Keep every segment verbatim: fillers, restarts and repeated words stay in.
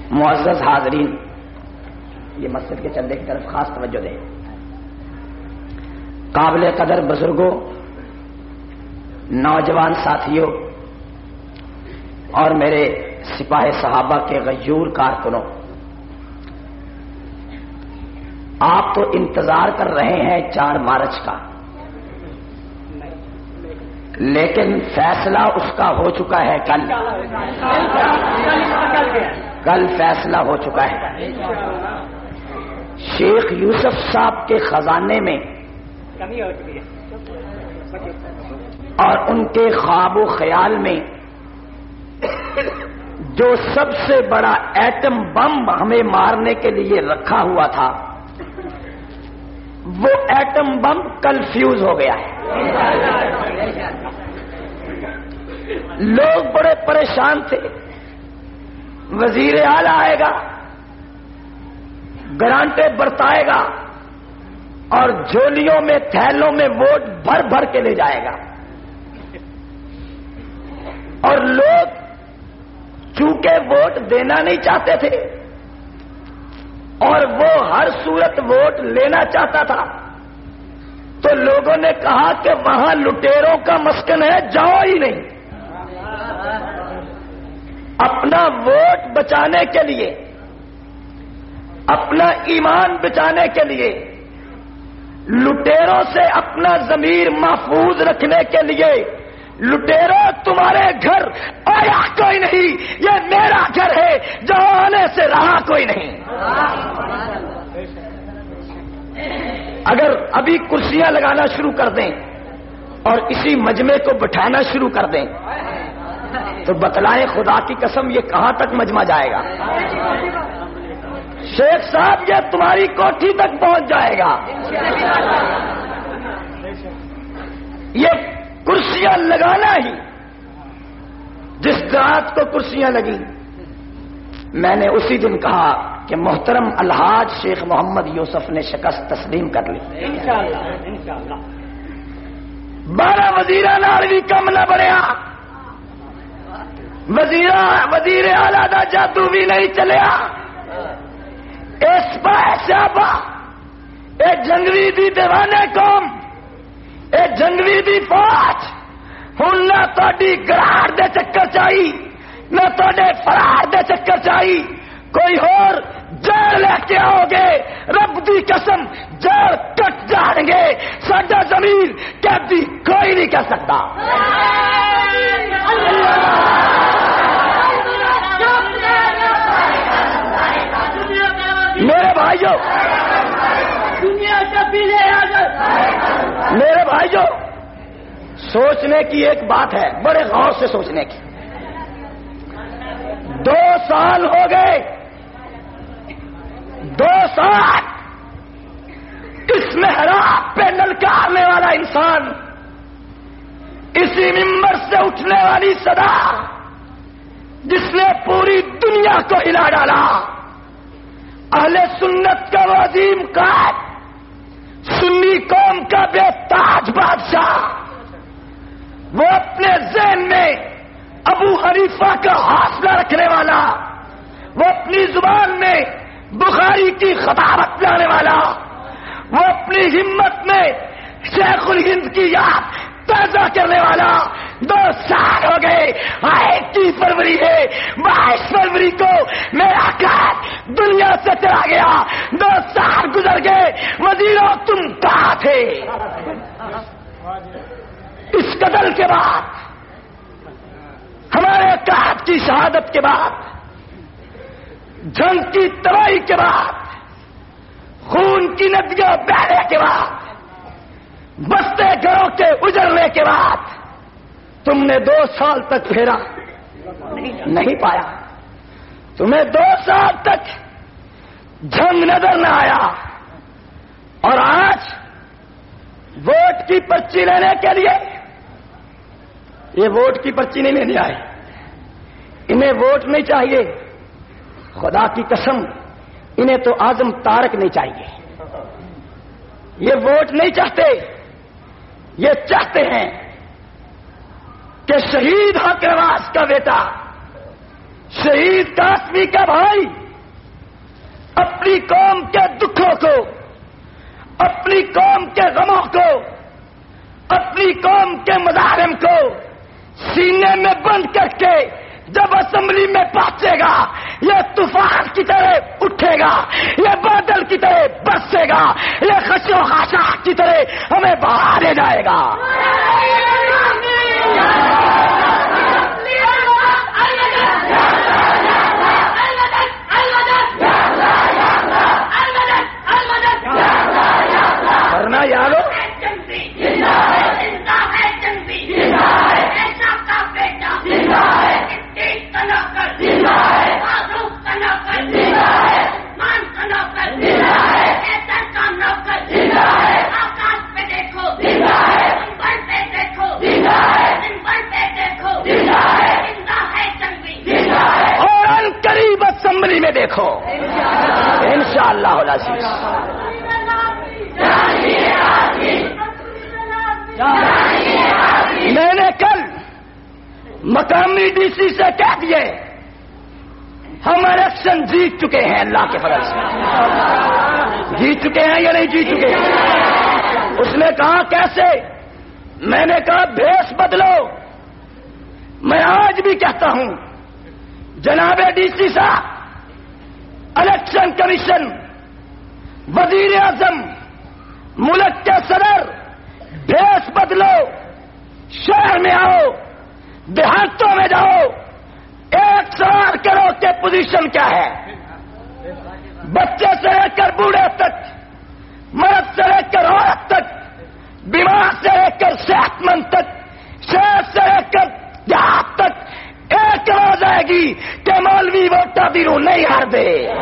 معزز حاضرین، یہ مسجد کے چندے کی طرف خاص توجہ دیں۔ قابل قدر بزرگوں، نوجوان ساتھیوں اور میرے سپاہ صحابہ کے غیور کارکنوں، آپ تو انتظار کر رہے ہیں چار مارچ کا، لیکن فیصلہ اس کا ہو چکا ہے کل کل فیصلہ ہو چکا ہے۔ شیخ یوسف صاحب کے خزانے میں اور ان کے خواب و خیال میں جو سب سے بڑا ایٹم بم ہمیں مارنے کے لیے رکھا ہوا تھا، وہ ایٹم بم کل فیوز ہو گیا ہے۔ لوگ بڑے پریشان تھے، وزیر اعلی آئے گا، گرانٹیں برتائے گا اور جھولیوں میں تھیلوں میں ووٹ بھر بھر کے لے جائے گا، اور لوگ چونکہ ووٹ دینا نہیں چاہتے تھے اور وہ ہر صورت ووٹ لینا چاہتا تھا، تو لوگوں نے کہا کہ وہاں لٹیروں کا مسکن ہے، جاؤ ہی نہیں۔ اپنا ووٹ بچانے کے لیے، اپنا ایمان بچانے کے لیے، لٹیروں سے اپنا ضمیر محفوظ رکھنے کے لیے، لٹیروں تمہارے گھر آیا کوئی نہیں، یہ میرا گھر ہے، جہاں آنے سے رہا کوئی نہیں۔ اگر ابھی کرسیاں لگانا شروع کر دیں اور اسی مجمع کو بٹھانا شروع کر دیں تو بتلائیں خدا کی قسم یہ کہاں تک مجمع جائے گا؟ شیخ صاحب یہ تمہاری کوٹھی تک پہنچ جائے گا۔ یہ کرسیاں لگانا ہی، جس رات کو کرسیاں لگی میں نے اسی دن کہا کہ محترم الحاج شیخ محمد یوسف نے شکست تسلیم کر لی۔ بارہ وزیران آروی کم نہ بڑھیا، وزیر وزیر اعلیٰ دا جادو بھی نہیں چلیا، اس پاسابا اے جنگوی دی دیوانے قوم، اے جنگوی دی فوج ہن نہ تہاڈی گراڑ دے چکر چاہی، نہ تہاڈے فرار دے چکر چاہی، کوئی اور جیل لے کے آؤ گے، رب دی قسم جیل کٹ جان گے، ساڈا ضمیر قیدی کوئی نہیں کہہ سکتا۔ میرے بھائیوں، میرے بھائیوں، سوچنے کی ایک بات ہے، بڑے غور سے سوچنے کی۔ دو سال ہو گئے، دو سال اس محراب پہ للکارنے والا انسان، اسی ممبر سے اٹھنے والی صدا جس نے پوری دنیا کو ہلا ڈالا، اہل سنت کا وہ عظیم قائد، سنی قوم کا بے تاج بادشاہ، وہ اپنے ذہن میں ابو حنیفہ کا حوصلہ رکھنے والا، وہ اپنی زبان میں بخاری کی خطابت لانے والا، وہ اپنی ہمت میں شیخ الہند کی یاد تازہ کرنے والا، دو سال ہو گئے، اکیس فروری ہے، بائیس فروری کو میرا قائد دنیا سے چلا گیا، دو سال گزر گئے، وزیروں تم کہاں تھے؟ اس قتل کے بعد، ہمارے قائد کی شہادت کے بعد، جنگ کی تباہی کے بعد، خون کی ندیاں بہنے کے بعد، بستے گھروں کے اجڑنے کے بعد، تم نے دو سال تک پھیرا نہیں پایا، تمہیں دو سال تک جنگ نظر نہ آیا، اور آج ووٹ کی پرچی لینے کے لیے یہ ووٹ کی پرچی نہیں لینے آئے، انہیں ووٹ نہیں چاہیے، خدا کی قسم انہیں تو اعظم تارک نہیں چاہیے، یہ ووٹ نہیں چاہتے، یہ چاہتے ہیں کہ شہید حق نواز کا بیٹا شہید قاسمی کا بھائی اپنی قوم کے دکھوں کو، اپنی قوم کے غموں کو، اپنی قوم کے مظالم کو سینے میں بند کر کے جب اسمبلی میں پہنچے گا، یہ طوفان کی طرح اٹھے گا، یہ بادل کی طرح برسے گا، یہ خشو خاشاک کی طرح ہمیں بہا لے جائے گا۔ ورنہ یارو اسمبلی میں دیکھو انشاءاللہ العزیز۔ میں نے کل مقامی ڈی سی سے کہہ دیے ہم الیکشن جیت چکے ہیں، اللہ کے فضل سے جیت چکے ہیں یا نہیں جیت چکے ہیں؟ اس نے کہا کیسے؟ میں نے کہا بھیس بدلو۔ میں آج بھی کہتا ہوں جناب ڈی سی صاحب، الیکشن کمیشن، وزیر اعظم، ملک کے صدر، بھیس بدلو، شہر میں آؤ، دیہاتوں میں جاؤ، ایک سوال کرو کہ پوزیشن کیا ہے۔ بچے سے لے کر بوڑھے تک، مرد سے لے کر عورت تک، بیمار سے لے کر صحت مند تک، شہر سے لے کر دیہات تک ایک آواز آئے گی کہ مولوی ووٹا دیرو نہیں ہار دے۔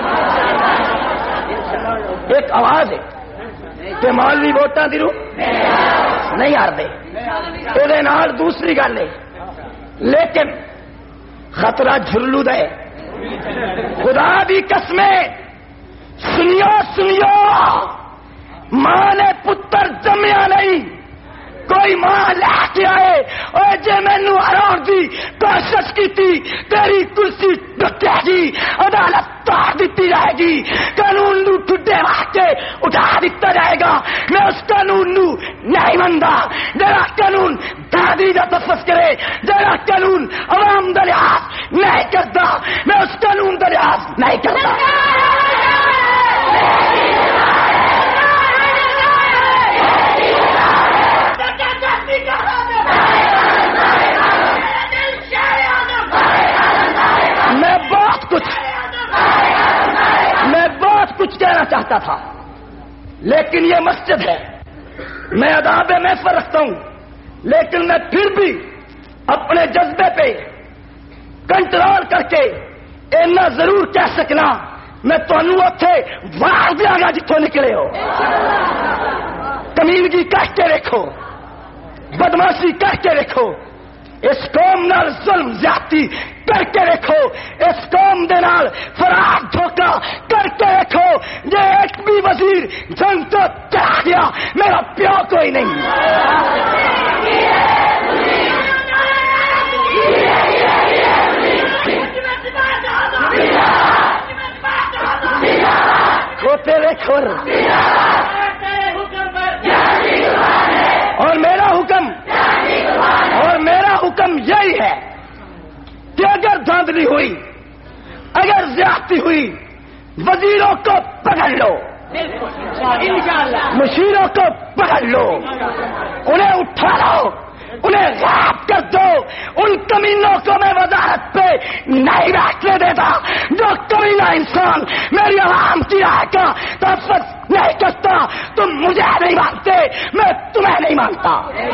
ایک آواز ہے کہ مولوی ووٹا دیرو نہیں ہار دے۔ یہ نال دوسری گل ہے، لیکن خطرہ جھرلو دے، خدا دی قسمیں سنیو سنیو، ماں نے پتر جمیا نہیں، کوئی ماں لے کے آئے اور جے مینو ہراؤ دی کوشش کی تھی، تیری کرسی ڈکے گی، عدالت توڑ دیتی جائے گی، قانون نو ٹھڈے واقع اٹھا دیتا جائے گا۔ میں اس قانون نو نہیں مندا جڑا قانون دادی دا تفس کرے، جڑا قانون عوام دا لحاظ نہیں کرتا، میں اس قانون دا لحاظ نہیں کرتا۔ میں بہت کچھ میں بہت کچھ کہنا چاہتا تھا، لیکن یہ مسجد ہے، میں آداب محفل رکھتا ہوں، لیکن میں پھر بھی اپنے جذبے پہ کنٹرول کر کے اینا ضرور کہہ سکنا، میں تمہیں اتنے واڑ دیا گا جتوں نکلے ہو۔ کمیونگی کر کے رکھو، بدماشی کر کے رکھو، اس قوم نال ظلم زیادتی کر کے رکھو، اس قوم دے نال فراڈ دھوکہ کر کے رکھو۔ یہ ایک بھی وزیر جنگ تو چلا گیا، میرا پیو کوئی نہیں۔ کھوتے رکھو، اور میرا حکم اور میرا حکم یہی ہے کہ اگر دھاندلی ہوئی، اگر زیادتی ہوئی، وزیروں کو پکڑ لو، مشیروں کو پکڑ لو، انہیں اٹھا لو، انہیں غائب کر دو۔ ان کمینوں کو میں وزارت پہ نہیں بیٹھنے دیتا۔ جو کمینہ انسان میری عوام کی رائے کا تحفظ نہیں کرتا، تم مجھے نہیں مانتے، میں تمہیں نہیں مانتا۔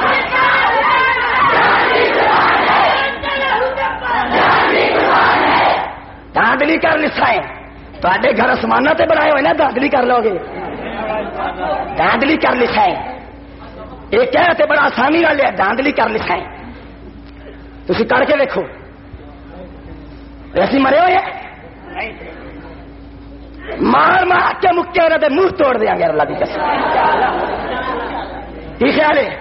دھاندلی کر لسائیں تے گھر آسمانہ تے بنائے ہوئے نا، دھاندلی کر لو گے، دھاندلی کر لسائیں یہ کہتے بڑا آسانی نال ہے، دھاندلی کر لسائیں تسی کر کے دیکھو، ایسی مرے ہوئے مار مار کے مکے رہتے منہ توڑ دیا گے اللہ کی قسم۔ کی خیال ہے؟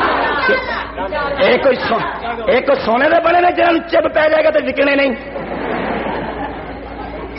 ایک کوئی سونے دے بنے نے جنہوں چپ پی جائے گا تو وکنے نہیں۔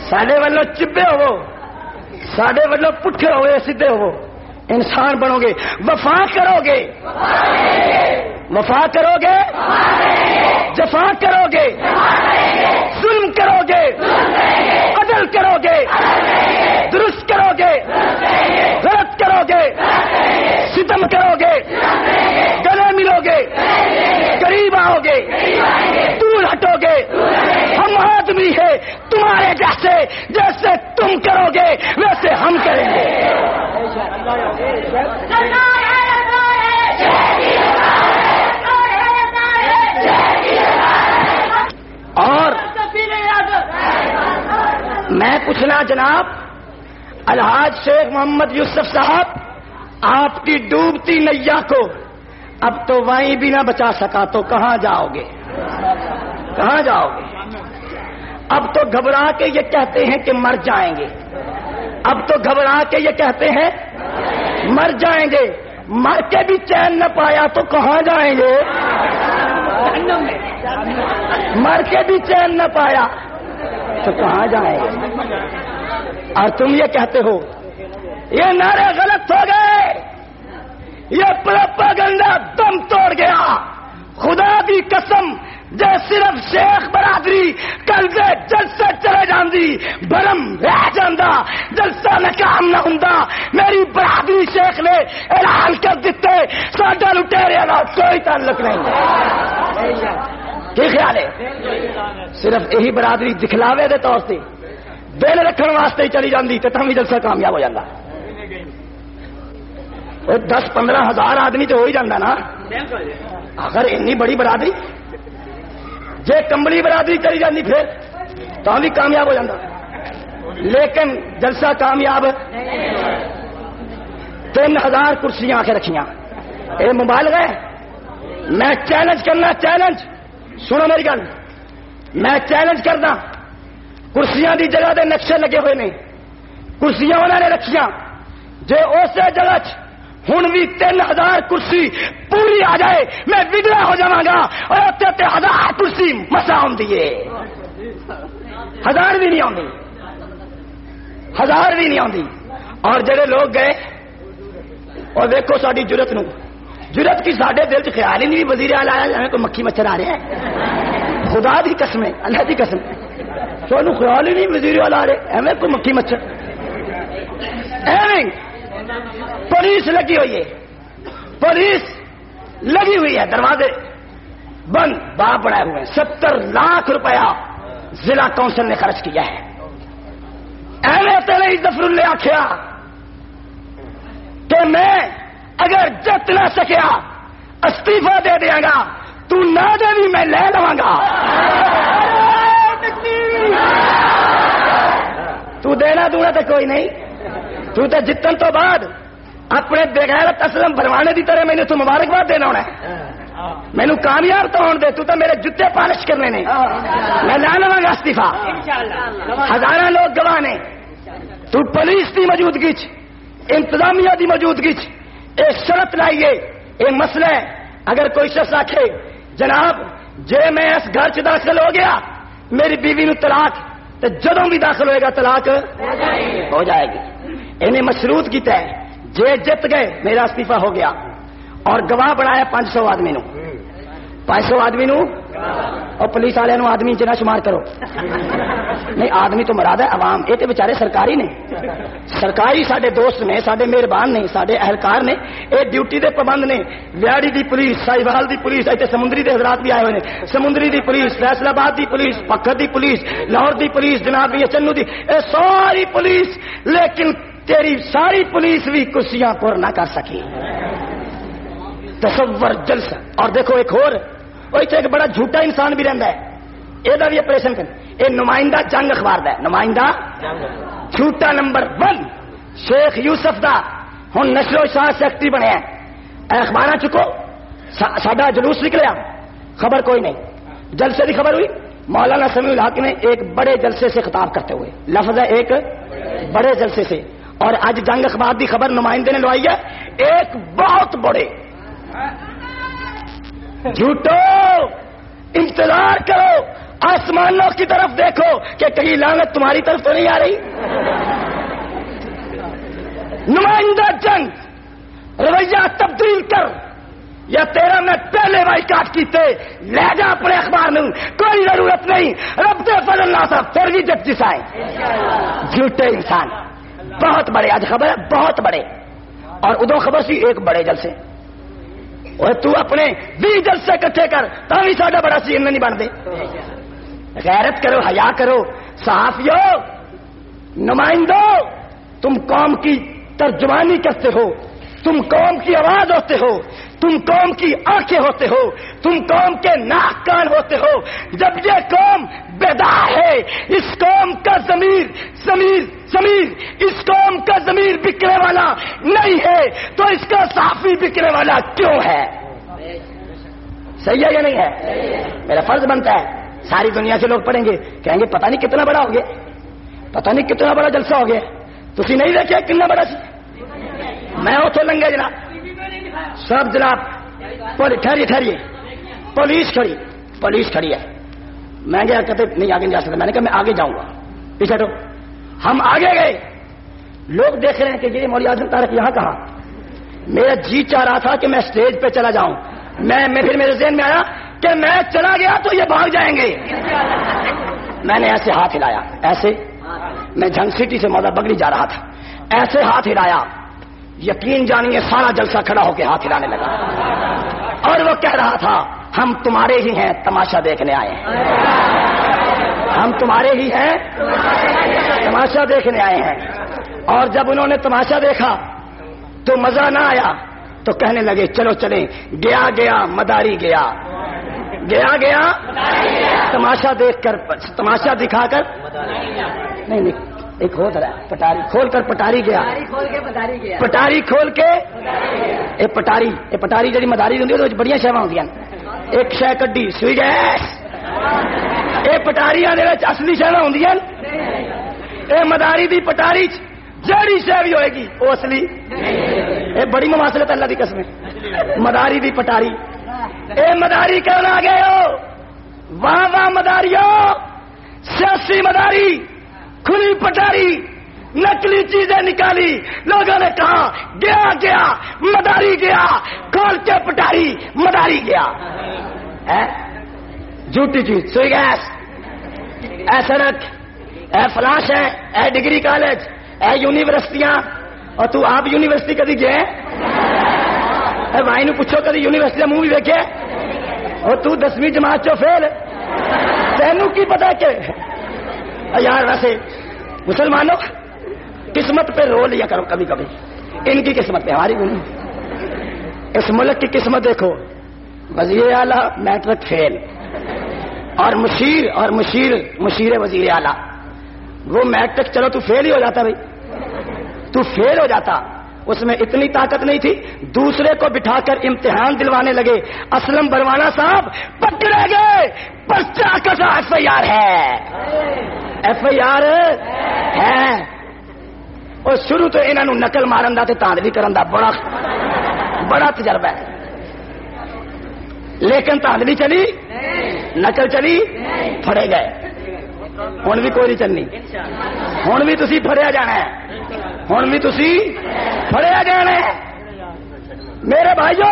ساڈے والوں چبے ہو، ساڈے والوں پٹھے ہوئے سیدھے ہو، انسان بنو گے، وفا کرو گے، وفا کرو گے، جفا کرو گے، ظلم کرو گے، عدل کرو گے، درست کرو گے، غلط کرو گے، ستم کرو گے، گلے ملو گے، قریب آؤ گے، دور ہٹو گے، ہم آدمی ہے تمہارے جیسے، جیسے تم کرو گے ویسے ہم کریں گے۔ اور میں پوچھنا جناب الحاج شیخ محمد یوسف صاحب، آپ کی ڈوبتی نیا کو اب تو وہیں بھی نہ بچا سکا تو کہاں جاؤ گے؟ کہاں جاؤ گے؟ اب تو گھبرا کے یہ کہتے ہیں کہ مر جائیں گے، اب تو گھبرا کے یہ کہتے ہیں مر جائیں گے، مر کے بھی چین نہ پایا تو کہاں جائیں گے؟ مر کے بھی چین نہ پایا تو کہاں جائیں گے؟ اور تم یہ کہتے ہو یہ نعرے غلط ہو گئے، یہ پروپیگنڈا دم توڑ گیا، خدا دی قسم جے صرف شیخ برادری کل دے جلسے چلے جاندی برم رہ جاندا، جلسہ ناکام نہ ہوندا، میری برادری شیخ نے اعلان کر دیتے ساڈا لٹیرے نال کوئی تعلق نہیں۔ کی خیال ہے؟ صرف یہی برادری دکھلاوے دے طور سے دل رکھن واسطے ہی چلی جاندی تے تاں وی جلسہ کامیاب ہو جاندا۔ دس پندرہ ہزار آدمی تو ہو ہی جاندہ نا، اگر اتنی بڑی برادری جے کمبلی برادری چلی جاندی پھر تو بھی کامیاب ہو جاندہ، لیکن جلسہ کامیاب تین ہزار کرسیاں آ کے رکھیاں، یہ مبالغہ ہے۔ میں چیلنج کرنا، چیلنج سنو میری گل، میں چیلنج کرنا، کرسیاں دی جگہ دے نقشے لگے ہوئے نے، کرسیاں انہوں نے رکھیاں، جے اسے جگہ ہوں بھی تین ہزار کرسی پوری آ جائے میں وگڑا ہو جاواں گا، اور اتنے ہزار کرسی مسا آتی ہے، ہزار بھی نہیں آتی، ہزار بھی نہیں آتی۔ اور جڑے لوگ گئے اور دیکھو ساری جرت نو، جرت کی ساڈے دل چ خیال ہی نہیں وزیر اعلی آیا جائے کوئی مکھی مچھر آ رہا ہے، خدا دی قسم ہے، اللہ دی قسم سانو خیال ہی نہیں وزیر اعلی آ رہے، ایویں کوئی مکھی مچھر، ایویں پولیس لگی ہوئی ہے، پولیس لگی ہوئی ہے، دروازے بند، باپ بنائے ہوئے ہیں، ستر لاکھ روپیہ ضلع کونسل نے خرچ کیا ہے۔ ایویں تیرے ظفر اللہ آخیا کہ میں اگر جت نہ سکیا استعفی دے دیا گا، تو نہ دے بھی میں لے لواں گا، تو دینا دونا تو کوئی نہیں، تو تے جتن تو بعد اپنے بغیرت اسلم بھروانے دی طرح میں نے تو مبارکباد دینا ہونا ہے، مینو کامیاب تو ہون دے، تو تے میرے جتے پالش کرنے نے، میں لے لواں گا استعفی، ہزاراں لوگ گواہ نے، تو پولیس دی موجودگی چ انتظامیہ دی موجودگی چ ایک شرط لائیے، ایک مسئلہ ہے، اگر کوئی شخص آکھے جناب جے میں اس گھر چ داخل ہو گیا میری بیوی نو طلاق، تو جدوں بھی داخل ہوئے گا طلاق ہو جائے گی، انہیں مشروط کیتا ہے، جے جت گئے میرا استعفی ہو گیا، اور گواہ بنایا پانچ سو آدمی نو، پانچ سو آدمی نو، اور پولیس والے نو آدمی چنا شمار کرو، نہیں آدمی تو مراد ہے عوام، یہ تو بچارے سرکاری نے، سرکاری سارے دوست نے، سارے مہربان نے، سارے اہلکار نے، یہ ڈیوٹی دے پابند نے، ویاڑی دی پولیس، سائیوال دی پولیس، ایتھے سمندری دے حضرات بھی آئے ہوئے نے، سمندری دی پولیس، فیصل آباد دی پولیس، پکھر دی پولیس، لاہور دی پولیس، جناب یہ چنو دی، اے ساری پولیس، لیکن تیری ساری پولیس بھی کرسیاں پر نہ کر سکی۔ تصور جلسہ، اور دیکھو ایک اور وہ ایک بڑا جھوٹا انسان بھی رہتا ہے، یہ بھی آپریشن کر، یہ نمائندہ جنگ اخبار دا ہے، نمائندہ جھوٹا نمبر ون شیخ یوسف دا ہوں نشر و اشاعت سیکٹری بنے ہیں، اخبار چکو ساڈا جلوس نکلیا، خبر کوئی نہیں، جلسے کی خبر ہوئی، مولانا سمیع الحق نے ایک بڑے جلسے سے خطاب کرتے ہوئے، لفظ ہے ایک بڑے جلسے سے، اور آج جنگ اخبار دی خبر نمائندے نے لوائی ہے ایک بہت بڑے، جھوٹو انتظار کرو آسمانوں کی طرف دیکھو کہ کہیں لعنت تمہاری طرف تو نہیں آ رہی. نمائندہ جنگ رویہ تبدیل کر یا تیرا میں پہلے بائیکاٹ کیتے لے جا اپنے اخبار میں کوئی ضرورت نہیں. رب دے فضل اللہ صاحب پھر بھی جب جسائے جھوٹے انسان بہت بڑے آج خبر ہے بہت بڑے اور ادو خبر سی ایک بڑے جلسے اور تو اپنے بھی جلسے کٹھے کر تاوی ساڈا بڑا سی نہیں بن دے. غیرت کرو حیا کرو صحافیو نمائندوں تم قوم کی ترجمانی کرتے ہو تم قوم کی آواز ہوتے ہو تم قوم کی آنکھیں ہوتے ہو تم قوم کے ناک کان ہوتے ہو. جب یہ قوم بیدار ہے اس قوم کا ضمیر ضمیر ضمیر اس قوم کا ضمیر بکنے والا نہیں ہے تو اس کا صحافی بکنے والا کیوں ہے؟ صحیح ہے یا نہیں ہے؟ میرا فرض بنتا ہے ساری دنیا سے لوگ پڑھیں گے کہیں گے پتہ نہیں کتنا بڑا ہو گیا پتہ نہیں کتنا بڑا جلسہ ہو گیا. تسی نہیں دیکھے کتنا بڑا سی میں اتوں لنگے جناب سب جناب ٹھہریے ٹھہریے پولیس کھڑی پولیس کھڑی ہے. میں گیا کہتے نہیں آگے نہیں جا سکتا. میں نے کہا میں آگے جاؤں گا پیچھے تو ہم آگے گئے. لوگ دیکھ رہے ہیں کہ یہ مولوی اعظم طارق یہاں کہاں. میرا جی چاہ رہا تھا کہ میں اسٹیج پہ چلا جاؤں. میں میں پھر میرے ذہن میں آیا کہ میں چلا گیا تو یہ بھاگ جائیں گے. میں نے ایسے ہاتھ ہلایا ایسے میں جھنگ سٹی سے مودا بگڑی جا رہا تھا ایسے ہاتھ ہلایا یقین جانیے سارا جلسہ کھڑا ہو کے ہاتھ ہلانے لگا اور وہ کہہ رہا تھا ہم تمہارے ہی ہیں تماشا دیکھنے آئے ہیں ہم تمہارے ہی ہیں تماشا دیکھنے آئے ہیں. اور جب انہوں نے تماشا دیکھا تو مزہ نہ آیا تو کہنے لگے چلو چلیں. گیا گیا مداری گیا گیا گیا تماشا دیکھ کر تماشا دکھا کر نہیں نہیں ایک ہو رہا ہے پٹاری کھول کر پٹاری گیا پٹاری کھول کے اے پٹاری اے پٹاری جڑی مداری ہوندی ہے بڑی شہواں ہوندیاں ایک شے کڈی سوئی گیس اے پٹاریاں دے وچ اصلی شہواں ہوندیاں اے مداری دی پٹاری جڑی شے بھی ہوئے گی وہ اصلی اے بڑی مماثلت اللہ دی قسم مداری دی پٹاری اے مداری کون آ گئے ہو واہ واہ مداریوں سیاسی مداری کھلی پٹاری نکلی چیزیں نکالی. لوگوں نے کہا گیا گیا مداری گیا کھول کے پٹاری مداری گیا. جھوٹی چیز سوئی گیس اے سڑک اے فلاش ہے اے ڈگری کالج اے یونیورسٹیاں اور تو آپ یونیورسٹی کدی گئے اے بھائی نو پوچھو کدی یونیورسٹی منہ بھی دیکھے اور تو دسویں جماعت چو فیل تینوں کی پتا کہ یار ویسے مسلمانوں قسمت پہ رو لیا کرو کبھی کبھی. ان کی قسمت پہ ہماری نہیں. اس ملک کی قسمت دیکھو وزیر اعلیٰ میٹرک فیل اور مشیر اور مشیر مشیر وزیر اعلیٰ وہ میٹرک چلو تو فیل ہی ہو جاتا بھائی تو فیل ہو جاتا. اس میں اتنی طاقت نہیں تھی دوسرے کو بٹھا کر امتحان دلوانے لگے. اسلم بروانا صاحب پکڑے گئے پرچہ کسا ایف آئی آر ہے ایف آئی آر ہے اور شروع تو انہوں نقل مارن دا تے تاندلی کرن دا بڑا بڑا تجربہ ہے لیکن تاندلی چلی نقل چلی پھڑے گئے. ہن بھی کوئی نہیں چلنی ہن بھی تسی پھڑیا جانا ہے ہن بھی تسی پھڑیا جانا ہے. میرے بھائیوں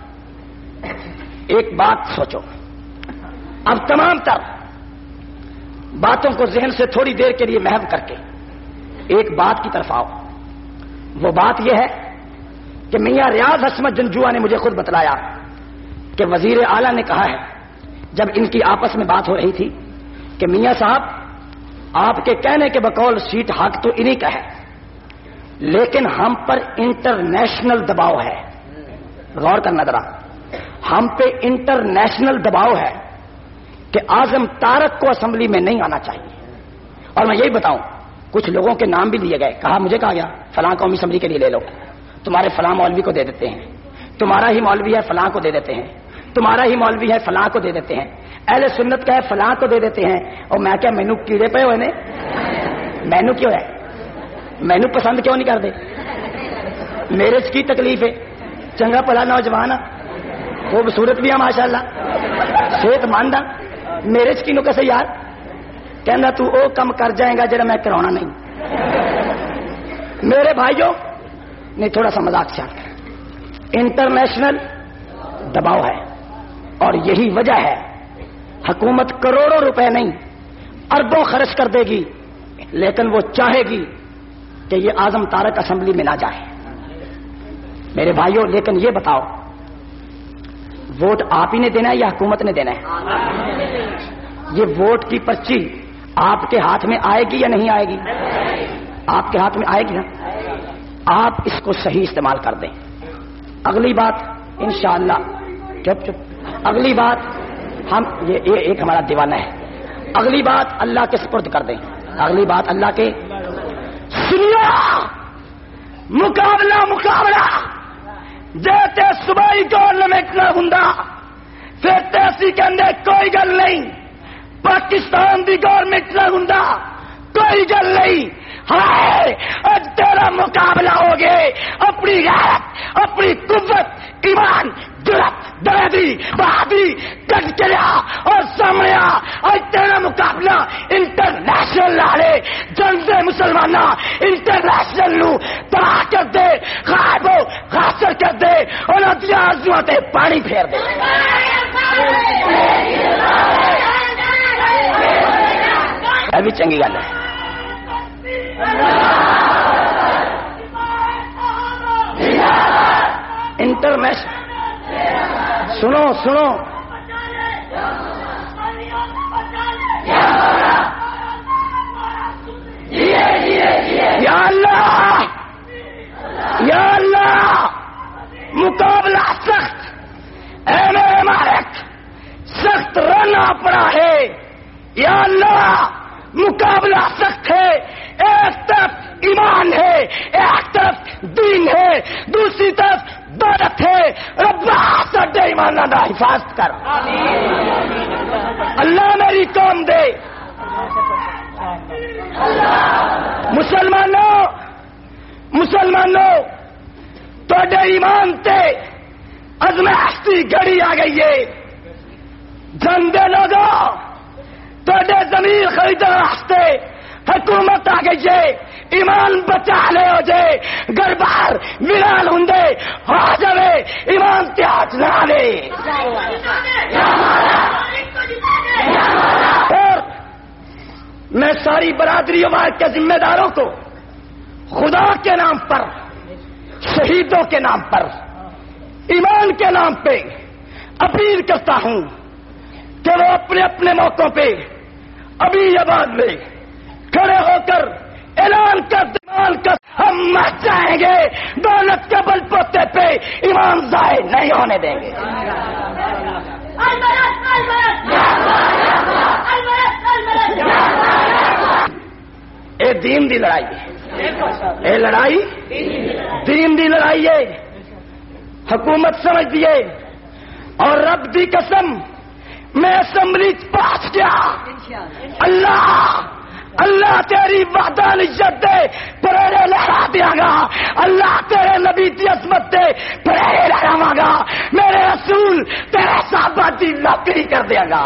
ایک بات سوچو اب تمام تر باتوں کو ذہن سے تھوڑی دیر کے لیے محو کر کے ایک بات کی طرف آؤ. وہ بات یہ ہے کہ میاں ریاض حشمت جنجوعہ نے مجھے خود بتلایا کہ وزیر اعلیٰ نے کہا ہے جب ان کی آپس میں بات ہو رہی تھی کہ میاں صاحب آپ کے کہنے کے بقول سیٹ حق تو انہی کا ہے لیکن ہم پر انٹرنیشنل دباؤ ہے. غور کرنا ذرا ہم پہ انٹرنیشنل دباؤ ہے کہ اعظم طارق کو اسمبلی میں نہیں آنا چاہیے. اور میں یہی بتاؤں کچھ لوگوں کے نام بھی لیے گئے کہا مجھے کہا گیا فلاں قومی اسمبلی کے لیے لے لو تمہارے فلاں مولوی کو دے دیتے ہیں تمہارا ہی مولوی ہے فلاں کو دے دیتے ہیں تمہارا ہی مولوی ہے فلاں کو دے دیتے ہیں اہل سنت کا ہے فلاں کو دے دیتے ہیں. اور میں کیا مینو کیڑے پے ہوئے نے مینو کیوں ہے مینو پسند کیوں نہیں کر دے میرے کی تکلیف ہے چنگا پلا نوجوان خوبصورت بھی ہے ماشاء اللہ صحت مند میرے چکینوں کیسے یار کہنا تو او کم کر جائے گا جڑا میں کرانا نہیں. میرے بھائیوں نہیں تھوڑا سا مذاق سے انٹرنیشنل دباؤ ہے اور یہی وجہ ہے حکومت کروڑوں روپے نہیں اربوں خرچ کر دے گی لیکن وہ چاہے گی کہ یہ اعظم تارک اسمبلی میں نہ جائے. میرے بھائیوں لیکن یہ بتاؤ ووٹ آپ ہی نے دینا ہے یا حکومت نے دینا ہے؟ یہ ووٹ کی پرچی آپ کے ہاتھ میں آئے گی یا نہیں آئے گی؟ آپ کے ہاتھ میں آئے گی نا. آپ اس کو صحیح استعمال کر دیں. اگلی بات انشاءاللہ چپ چپ اگلی بات ہم یہ ایک ہمارا دیوانہ ہے. اگلی بات اللہ کے سپرد کر دیں. اگلی بات اللہ کے سنیا مقابلہ مقابلہ جیتے صوبائی گورنمنٹ نہ ہوں پھر تیسی کہنے کوئی گل نہیں. پاکستان دی گورنمنٹ نہ ہوں کوئی گل نہیں. ہائے اج تیرا مقابلہ ہو گئے اپنی غیرت اپنی قوت ایمان جرات دردی بہادری کٹ چلیا اور سامنے اج تیرا مقابلہ انٹرنیشنل والے جنگ مسلمان انٹرنیشنل نو تباہ کر دے غائب و خاصر کر دے اور آرزواں تے پانی پھیر دے. یہ بھی چنگی گل ہے. انٹرنیشنل سنو سنو یا اللہ یا اللہ مقابلہ سخت اے میرے مالک سخت رہنا پڑا ہے. یا اللہ مقابلہ سخت ہے. ایک طرف ایمان ہے ایک طرف دین ہے دوسری طرف دولت ہے. ربا سڈے ایمانہ دا حفاظت کر. اللہ میری قوم دے. مسلمانوں مسلمانوں تھوڑے ایمان تے ازمائش کی گھڑی آ گئی ہے. جاندے لوگوں تھوڑے زمین خریدنے واسطے حکومت آ گئی ہے. ایمان بچا لے ہو جائے گھر بار ویران ہوں ہو جائے ایمان تیاج نہ لے. اور میں ساری برادری عوام کے ذمہ داروں کو خدا کے نام پر شہیدوں کے نام پر ایمان کے نام پہ اپیل کرتا ہوں کہ وہ اپنے اپنے موقعوں پہ ابھی آباد میں کھڑے ہو کر اعلان کر ایمان کر ہم مر جائیں گے دولت کے بل پوتے پہ ایمان ضائع نہیں ہونے دیں گے. اے دین دی لڑائی ہے. اے لڑائی دین دی لڑائی ہے. حکومت سمجھ دیے اور رب دی قسم میں اسمبلی پہنچ گیا. اللہ اللہ تیری وحدانیت دے پریرے لہرا دیا گا. اللہ تیرے نبی کی عظمت دے پریرے لہراواں گا. میرے رسول تیرے صحابہ دی نوکری کر دیا گا.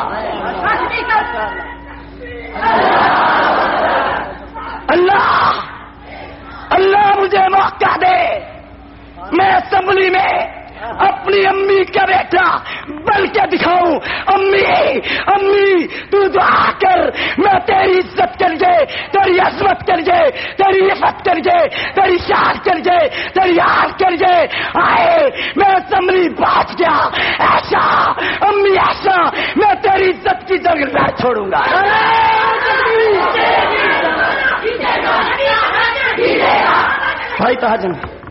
اللہ اللہ مجھے موقع دے میں اسمبلی میں اپنی امی کا بیٹا بلکہ دکھاؤں. امی امی تو دعا کر میں تیری عزت کر جائے تیری عظمت کر جائے تیری عفت کر جائے تیری شان کر جائے تیری یاد کر جائے. آئے میں اسمبلی پہنچ گیا. ایسا امی ایسا میں تیری عزت کی جنگ نہ چھوڑوں گا. بھائی تہاجن